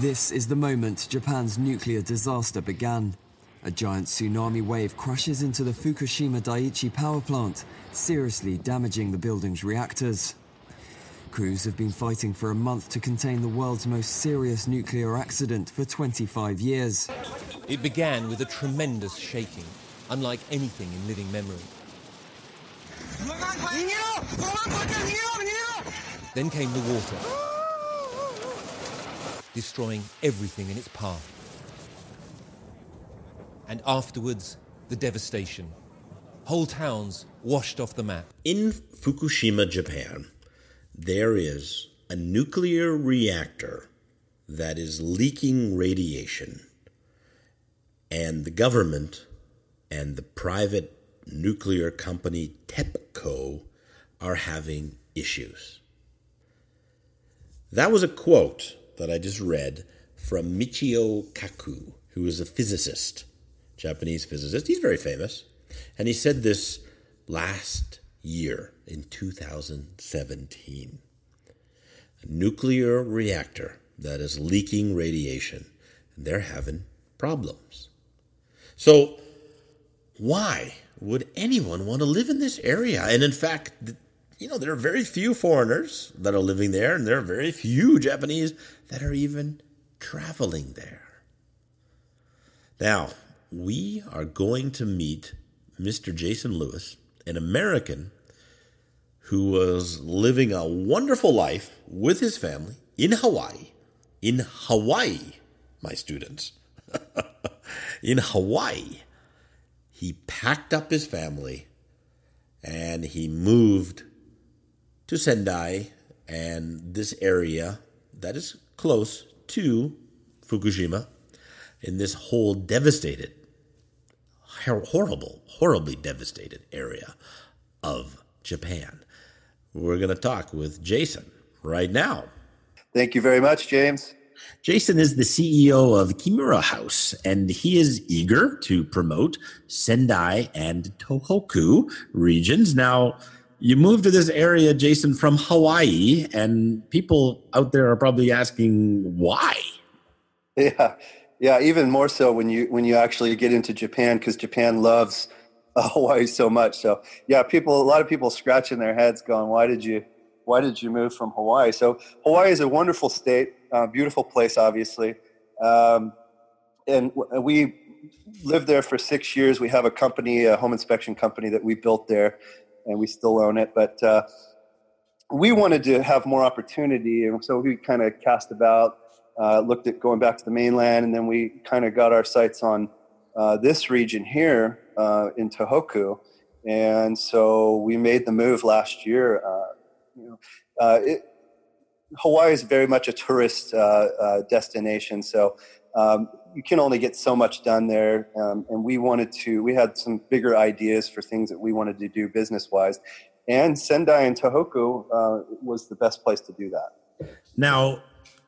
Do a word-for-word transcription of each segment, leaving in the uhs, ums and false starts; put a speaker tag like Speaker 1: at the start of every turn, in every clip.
Speaker 1: This is the moment Japan's nuclear disaster began. A giant tsunami wave crashes into the Fukushima Daiichi power plant, seriously damaging the building's reactors. Crews have been fighting for a month to contain the world's most serious nuclear accident for twenty-five years.
Speaker 2: It began with a tremendous shaking, unlike anything in living memory. Then came the water, destroying everything in its path. And afterwards, the devastation. Whole towns washed off the map.
Speaker 3: In Fukushima, Japan, there is a nuclear reactor that is leaking radiation, and the government and the private nuclear company TEPCO are having issues. That was a quote that I just read from Michio Kaku, who is a physicist, Japanese physicist. He's very famous. And he said this last year in two thousand seventeen. A nuclear reactor that is leaking radiation, and they're having problems. So why would anyone want to live in this area? And in fact, you know, there are very few foreigners that are living there, and there are very few Japanese that are even traveling there. Now, we are going to meet Mister Jason Lewis, an American who was living a wonderful life with his family in Hawaii. In Hawaii, my students. In Hawaii. He packed up his family and he moved to Sendai and this area that is close to Fukushima in this whole devastated, horrible, horribly devastated area of Japan. We're going to talk with Jason right now.
Speaker 4: Thank you very much, James.
Speaker 3: Jason is the C E O of Kimura House, and he is eager to promote Sendai and Tohoku regions. Now, you moved to this area, Jason, from Hawaii, and people out there are probably asking why.
Speaker 4: Yeah, yeah, even more so when you when you actually get into Japan, because Japan loves uh, Hawaii so much. So, yeah, people, a lot of people scratching their heads, going, "Why did you, why did you move from Hawaii?" So, Hawaii is a wonderful state, uh, beautiful place, obviously, um, and w- we lived there for six years. We have a company, a home inspection company that we built there, and we still own it. But uh, we wanted to have more opportunity, and so we kind of cast about, uh, looked at going back to the mainland, and then we kind of got our sights on uh, this region here uh, in Tohoku. And so we made the move last year. Uh, you know, uh, it, Hawaii is very much a tourist uh, uh, destination, so um, you can only get so much done there. Um, and we wanted to, we had some bigger ideas for things that we wanted to do business-wise. And Sendai and Tohoku uh, was the best place to do that.
Speaker 3: Now,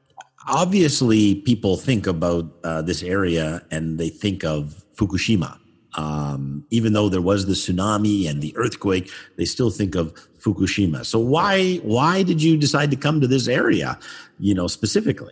Speaker 3: obviously, people think about uh, this area and they think of Fukushima. Um, even though there was the tsunami and the earthquake, they still think of Fukushima. So why why did you decide to come to this area, you know, specifically?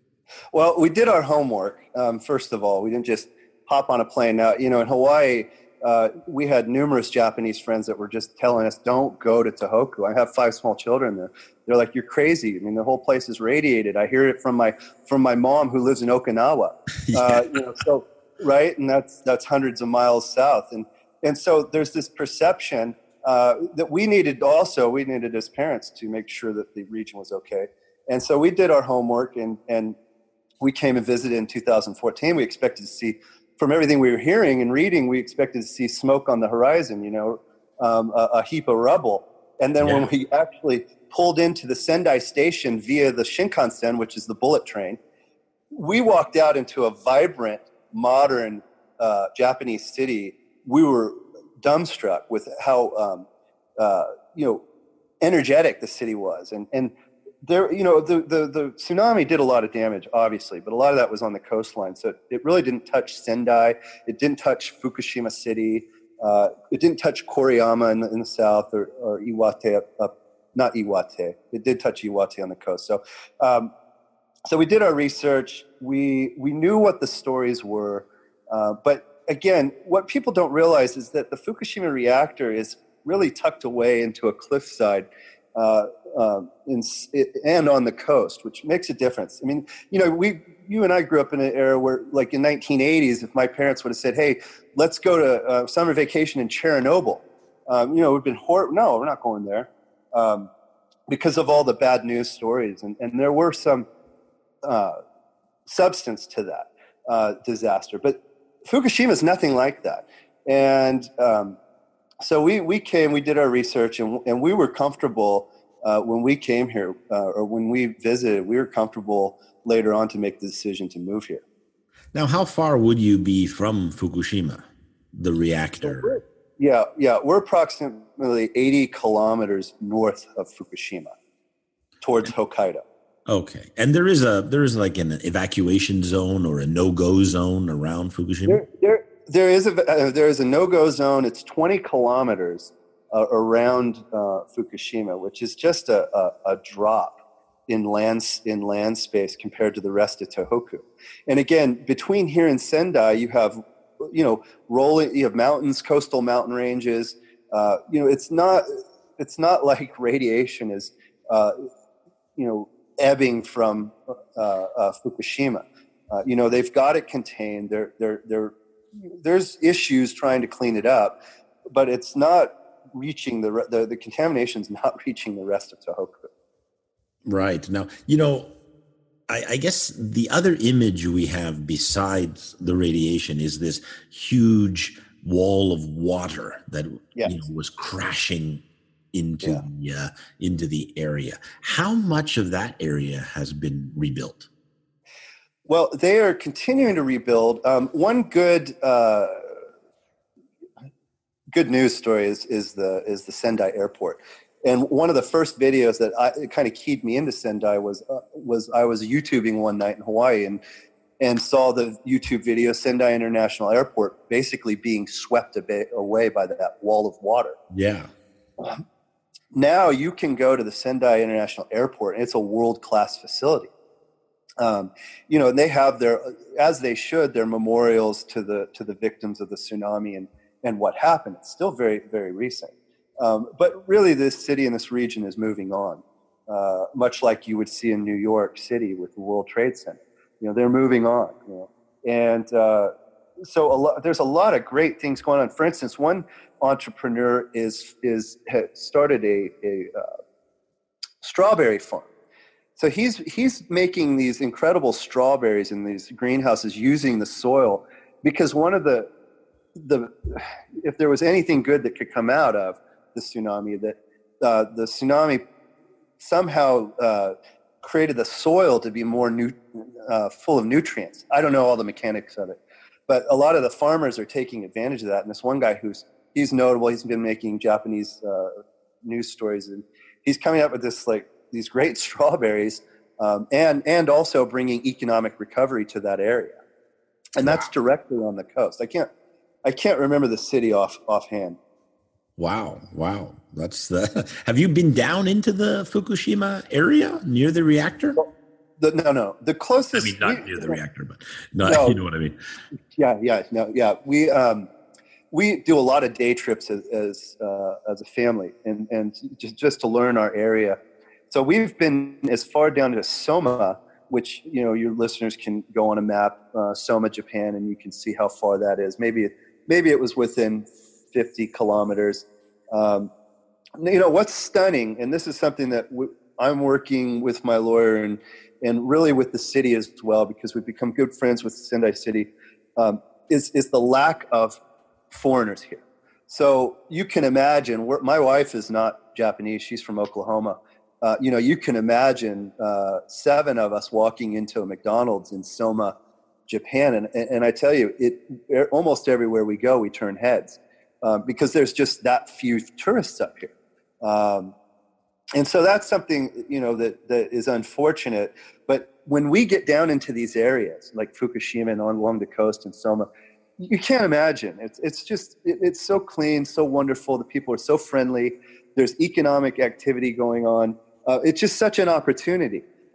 Speaker 4: Well, we did our homework, um, first of all. We didn't just hop on a plane. Now, you know, in Hawaii, uh, we had numerous Japanese friends that were just telling us, don't go to Tohoku. I have five small children there. They're like, you're crazy. I mean, the whole place is radiated. I hear it from my from my mom who lives in Okinawa.
Speaker 3: Yeah.
Speaker 4: Uh, you know, so right, and that's that's hundreds of miles south. And and so there's this perception uh, that we needed also, we needed as parents to make sure that the region was okay. And so we did our homework, and and we came and visited in two thousand fourteen. We expected to see, from everything we were hearing and reading, we expected to see smoke on the horizon, you know, um, a, a heap of rubble. And then yeah. when we actually pulled into the Sendai station via the Shinkansen, which is the bullet train, we walked out into a vibrant, modern uh, Japanese city. We were dumbstruck with how, um, uh, you know, energetic the city was. And, and there, you know, the, the, the tsunami did a lot of damage, obviously, but a lot of that was on the coastline. So it really didn't touch Sendai. It didn't touch Fukushima City. Uh, it didn't touch Koriyama in the, in the south, or, or Iwate up, up, not Iwate. It did touch Iwate on the coast. So, um, so we did our research. We we knew what the stories were, uh, but again, what people don't realize is that the Fukushima reactor is really tucked away into a cliffside, uh, uh, in, and on the coast, which makes a difference. I mean, you know, we, you and I grew up in an era where, like in nineteen eighties, if my parents would have said, "Hey, let's go to uh, summer vacation in Chernobyl," um, you know, it would have been horrible. No, we're not going there, um, because of all the bad news stories, and, and there were some uh, substance to that uh, disaster, but Fukushima is nothing like that, and um, so we we came, we did our research, and and we were comfortable. Uh, when we came here, uh, or when we visited, we were comfortable later on to make the decision to move here.
Speaker 3: Now, how far would you be from Fukushima, the reactor?
Speaker 4: So yeah, yeah, we're approximately eighty kilometers north of Fukushima, towards Hokkaido.
Speaker 3: Okay, and there is a there is like an evacuation zone or a no-go zone around Fukushima.
Speaker 4: There, there, there is a uh, there is a no-go zone. It's twenty kilometers. Uh, around uh, Fukushima, which is just a, a, a drop in land in land space compared to the rest of Tohoku. And again, between here and Sendai, you have, you know, rolling, you have mountains, coastal mountain ranges. Uh, you know, it's not it's not like radiation is, uh, you know, ebbing from uh, uh, Fukushima. Uh, you know, they've got it contained. There, there, there. There's issues trying to clean it up, but it's not reaching the, the the contamination's not reaching the rest of Tohoku.
Speaker 3: Right. Now, you know, I, I guess the other image we have besides the radiation is this huge wall of water that yes. you know, was crashing into yeah. the uh, into the area. How much of that area has been rebuilt?
Speaker 4: Well, they are continuing to rebuild. Um, one good. Uh, Good news story is is the is the Sendai airport, and one of the first videos that I it kind of keyed me into Sendai was uh, was I was YouTubing one night in Hawaii and and saw the YouTube video Sendai International Airport basically being swept a bit away by that wall of water.
Speaker 3: Yeah.
Speaker 4: Um, now you can go to the Sendai International Airport, and it's a world class facility. Um, you know, and they have their, as they should, their memorials to the to the victims of the tsunami and. and what happened. It's still very, very recent. Um, but really this city and this region is moving on, uh, much like you would see in New York City with the World Trade Center. You know, they're moving on. You know? And uh, so a lot, there's a lot of great things going on. For instance, one entrepreneur is is has started a, a uh, strawberry farm. So he's he's making these incredible strawberries in these greenhouses using the soil, because one of the the if there was anything good that could come out of the tsunami, that uh, the tsunami somehow uh, created the soil to be more nu- uh, full of nutrients. I don't know all the mechanics of it, but a lot of the farmers are taking advantage of that. And this one guy who's he's notable, he's been making Japanese uh, news stories, and he's coming up with this like these great strawberries, um, and and also bringing economic recovery to that area. And that's wow. directly on the coast. I can't I can't remember the city off offhand.
Speaker 3: Wow, wow. That's the. Have you been down into the Fukushima area near the reactor?
Speaker 4: Well, the, no, no. The closest.
Speaker 3: I mean, not we, near the reactor, but no, no, you know what I mean.
Speaker 4: Yeah, yeah, no, yeah. We um, we do a lot of day trips as as, uh, as a family, and and just just to learn our area. So we've been as far down as Soma, which you know your listeners can go on a map, uh, Soma, Japan, and you can see how far that is. Maybe maybe it was within fifty kilometers. Um, you know, what's stunning, and this is something that w- I'm working with my lawyer and, and really with the city as well, because we've become good friends with Sendai City, um, is, is the lack of foreigners here. So you can imagine, we're, my wife is not Japanese, she's from Oklahoma. Uh, you know, you can imagine uh, seven of us walking into a McDonald's in Soma, Japan, and, and I tell you, it almost everywhere we go, we turn heads. Um, because there's just that few tourists up here. Um, and so that's something, you know, that, that is unfortunate. But when we get down into these areas, like Fukushima and on along the coast and Soma, you can't imagine. It's it's just, it, it's so clean, so wonderful. The people are so friendly. There's economic activity going on. Uh, it's just such an opportunity.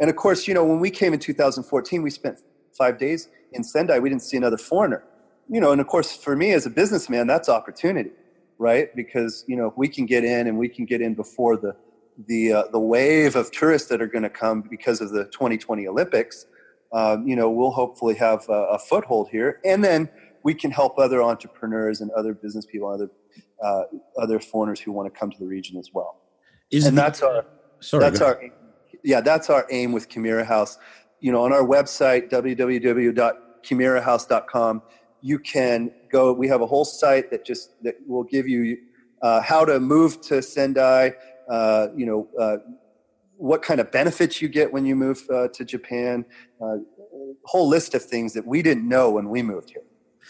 Speaker 4: And of course, you know, when we came in two thousand fourteen, we spent five days in Sendai. We didn't see another foreigner. You know, and of course, for me as a businessman, that's opportunity, right? Because, you know, if we can get in and we can get in before the the uh, the wave of tourists that are going to come because of the twenty twenty Olympics, um, you know, we'll hopefully have a, a foothold here, and then we can help other entrepreneurs and other business people, other uh, other foreigners who want to come to the region as well.
Speaker 3: Is
Speaker 4: and
Speaker 3: the,
Speaker 4: that's our
Speaker 3: sorry,
Speaker 4: that's our yeah that's our aim with Chimera House. You know, on our website w w w dot chimera house dot com, you can go. We have a whole site that just that will give you uh, how to move to Sendai. Uh, you know, uh, what kind of benefits you get when you move uh, to Japan. Uh, whole list of things that we didn't know when we moved here.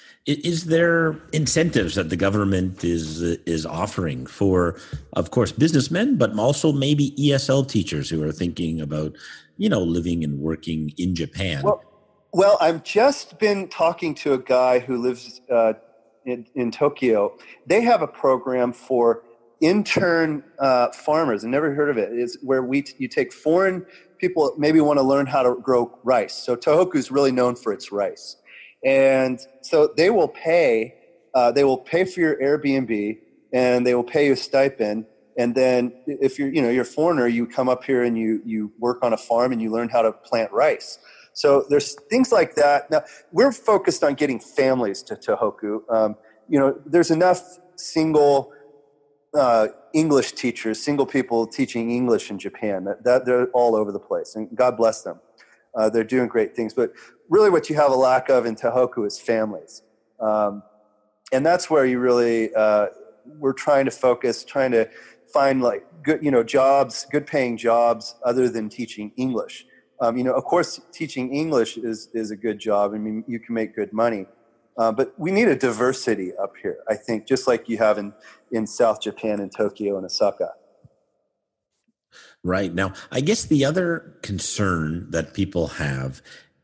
Speaker 3: Is there incentives that the government is is offering for, of course, businessmen, but also maybe E S L teachers who are thinking about, you know, living and working in Japan?
Speaker 4: Well, well I've just been talking to a guy who lives uh, in, in Tokyo. They have a program for intern uh, farmers. I never heard of it. It's where we t- you take foreign people maybe want to learn how to grow rice. So Tohoku is really known for its rice. And so they will pay, uh, they will pay for your Airbnb, and they will pay you a stipend. And then if you're, you know, you're a foreigner, you come up here and you you work on a farm and you learn how to plant rice. So there's things like that. Now we're focused on getting families to Tohoku. Um, you know, there's enough single uh, English teachers, single people teaching English in Japan. That, that they're all over the place, and God bless them. Uh, they're doing great things, but really what you have a lack of in Tohoku is families. Um, and that's where you really, uh, we're trying to focus, trying to find like good, you know, jobs, good paying jobs other than teaching English. Um, you know, of course, teaching English is, is a good job. I mean, you can make good money, uh, but we need a diversity up here, I think, just like you have in, in South Japan and Tokyo and Osaka.
Speaker 3: Right. Now, I guess the other concern that people have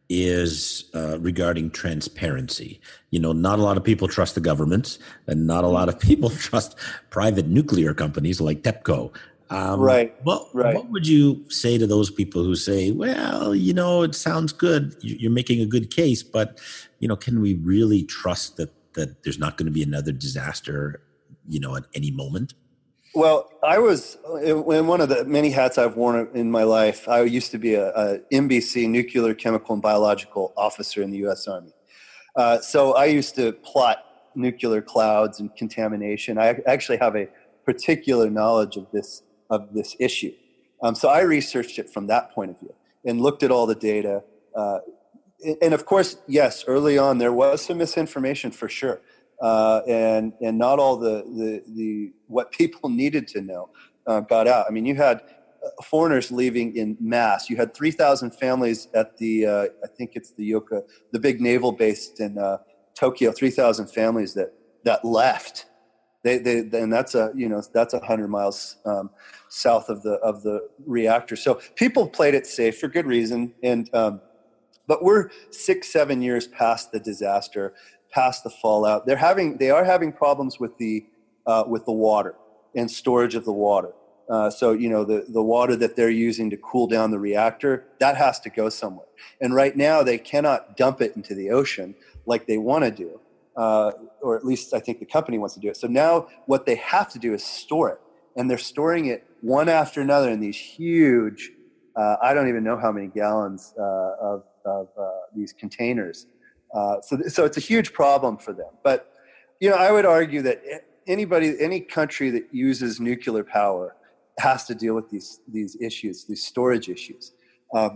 Speaker 3: is uh, regarding transparency. You know, not a lot of people trust the governments, and not a lot of people trust private nuclear companies like TEPCO. Um,
Speaker 4: right.
Speaker 3: Well,
Speaker 4: right.
Speaker 3: What would you say to those people who say, well, you know, it sounds good, you're making a good case, but, you know, can we really trust that, that there's not going to be another disaster, you know, at any moment?
Speaker 4: Well, I was in one of the many hats I've worn in my life. I used to be a, a N B C, nuclear, chemical, and biological officer in the U S Army. Uh, so I used to plot nuclear clouds and contamination. I actually have a particular knowledge of this of this issue. Um, so I researched it from that point of view and looked at all the data. Uh, and of course, yes, early on there was some misinformation for sure. Uh, and and not all the, the the what people needed to know uh, got out. I mean, you had foreigners leaving in mass. You had three thousand families at the uh, I think it's the Yoka, the big naval base in uh, Tokyo. Three thousand families that that left. They they and that's a you know that's a hundred miles um, south of the of the reactor. So people played it safe for good reason. And um, but we're six seven years past the disaster. Past the fallout, they're having they are having problems with the uh, with the water and storage of the water. Uh, so you know the the water that they're using to cool down the reactor, that has to go somewhere. And right now they cannot dump it into the ocean like they want to do, uh, or at least I think the company wants to do it. So now what they have to do is store it, and they're storing it one after another in these huge, uh, I don't even know how many gallons uh, of of uh, these containers. Uh, so, so it's a huge problem for them. But, you know, I would argue that anybody, any country that uses nuclear power has to deal with these these issues, these storage issues. Um,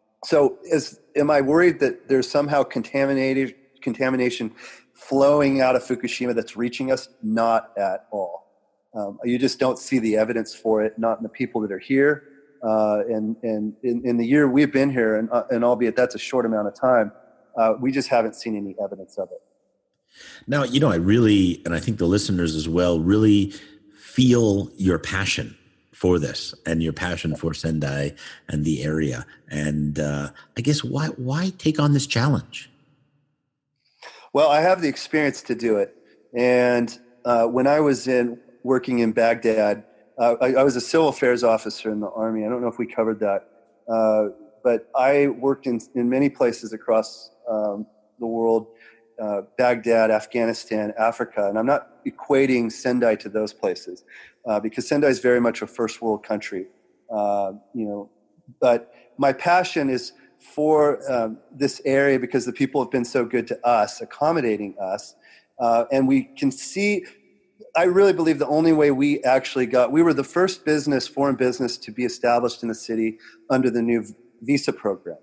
Speaker 4: so, is am I worried that there's somehow contaminated contamination flowing out of Fukushima that's reaching us? Not at all. Um, you just don't see the evidence for it, not in the people that are here. Uh, and and in, in the year we've been here, and, uh, and albeit that's a short amount of time, Uh, we just haven't seen any evidence of it.
Speaker 3: Now, you know, I really, and I think the listeners as well, really feel your passion for this and your passion for Sendai and the area. And uh, I guess why why take on this challenge?
Speaker 4: Well, I have the experience to do it. And uh, when I was in working in Baghdad, uh, I, I was a civil affairs officer in the Army. I don't know if we covered that. Uh, but I worked in, in many places across um, the world, uh, Baghdad, Afghanistan, Africa, and I'm not equating Sendai to those places uh, because Sendai is very much a first world country, uh, you know. But my passion is for um, this area because the people have been so good to us, accommodating us, uh, and we can see. I really believe the only way we actually got, we were the first business, foreign business, to be established in the city under the new visa program.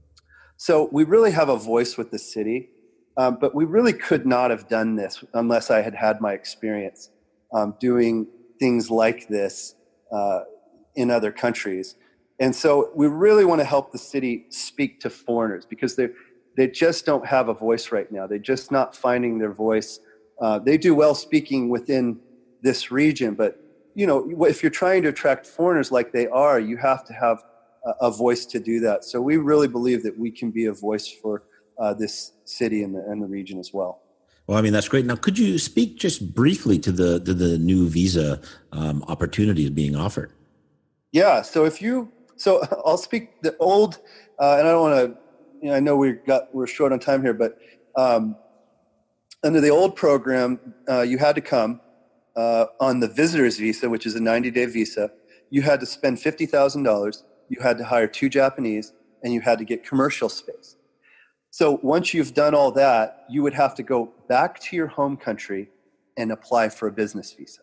Speaker 4: So we really have a voice with the city, um, but we really could not have done this unless I had had my experience um, doing things like this uh, in other countries. And so we really want to help the city speak to foreigners because they they just don't have a voice right now. They're just not finding their voice. Uh, they do well speaking within this region, but you know, if you're trying to attract foreigners like they are, you have to have a, a voice to do that. So we really believe that we can be a voice for uh, this city and the, and the region as well.
Speaker 3: Well, I mean, that's great. Now, could you speak just briefly to the to the new visa um, opportunities being offered?
Speaker 4: Yeah. So if you, so I'll speak the old, uh, and I don't want to, you know, I know we got we're short on time here, but. Um, Under the old program, uh, you had to come uh, on the visitor's visa, which is a ninety-day visa. You had to spend fifty thousand dollars. You had to hire two Japanese, and you had to get commercial space. So once you've done all that, you would have to go back to your home country and apply for a business visa.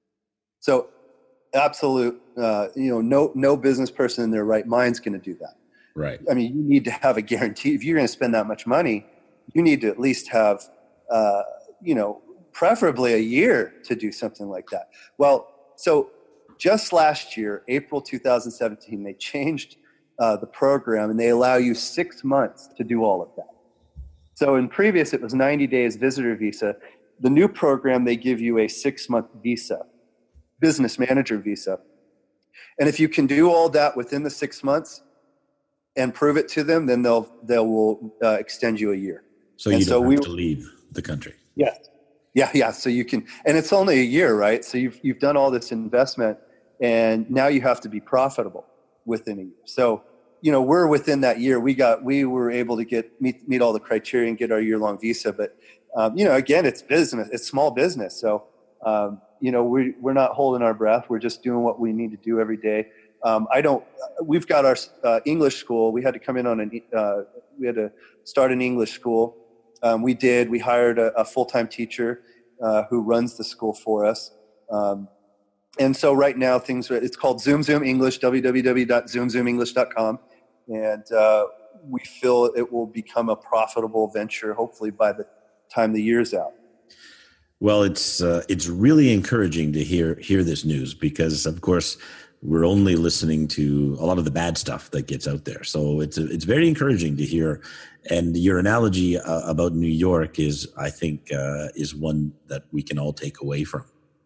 Speaker 4: So absolute, uh, you know, no no business person in their right mind is going to do that.
Speaker 3: Right.
Speaker 4: I mean, you need to have a guarantee. If you're going to spend that much money, you need to at least have Uh, you know, preferably a year to do something like that. Well, so just last year, April two thousand seventeen, they changed uh, the program and they allow you six months to do all of that. So in previous, it was ninety days visitor visa. The new program, they give you a six-month visa, business manager visa. And if you can do all that within the six months and prove it to them, then they'll, they will uh, extend you a year.
Speaker 3: So you
Speaker 4: and
Speaker 3: don't
Speaker 4: so
Speaker 3: have
Speaker 4: we,
Speaker 3: to leave the country.
Speaker 4: Yeah. Yeah. Yeah. So you can, and it's only a year, right? So you've, you've done all this investment and now you have to be profitable within a year. So, you know, we're within that year. We got, we were able to get, meet, meet all the criteria and get our year long visa. But, um, you know, again, it's business, it's small business. So, um, you know, we, we're not holding our breath. We're just doing what we need to do every day. Um, I don't, we've got our uh, English school. We had to come in on an, uh, we had to start an English school. Um, we did. We hired a, a full-time teacher uh, who runs the school for us. Um, and so right now things are, it's called Zoom Zoom English, w w w dot zoom zoom english dot com. And uh, we feel it will become a profitable venture, hopefully by the time the year's out.
Speaker 3: Well, it's uh, it's really encouraging to hear hear this news because, of course, we're only listening to a lot of the bad stuff that gets out there. So it's it's very encouraging to hear. And your analogy uh, about New York is, I think, uh, is one that we can all take away from.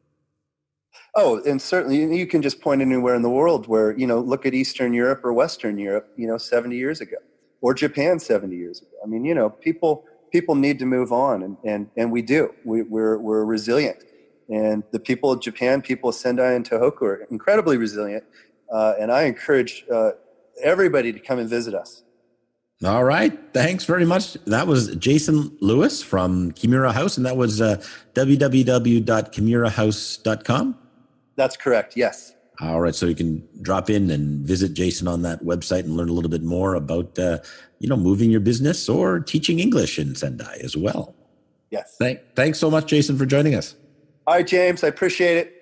Speaker 4: Oh, and certainly you can just point anywhere in the world where, you know, look at Eastern Europe or Western Europe, you know, seventy years ago, or Japan seventy years ago. I mean, you know, people people need to move on, and and, and we do. We, we're we're resilient. And the people of Japan, people of Sendai and Tohoku are incredibly resilient. Uh, and I encourage uh, everybody to come and visit us.
Speaker 3: All right. Thanks very much. That was Jason Lewis from Kimura House, and that was uh, w w w dot kimura house dot com.
Speaker 4: That's correct. Yes.
Speaker 3: All right. So you can drop in and visit Jason on that website and learn a little bit more about, uh, you know, moving your business or teaching English in Sendai as well.
Speaker 4: Yes.
Speaker 3: Thank, thanks so much, Jason, for joining us.
Speaker 4: All right, James. I appreciate it.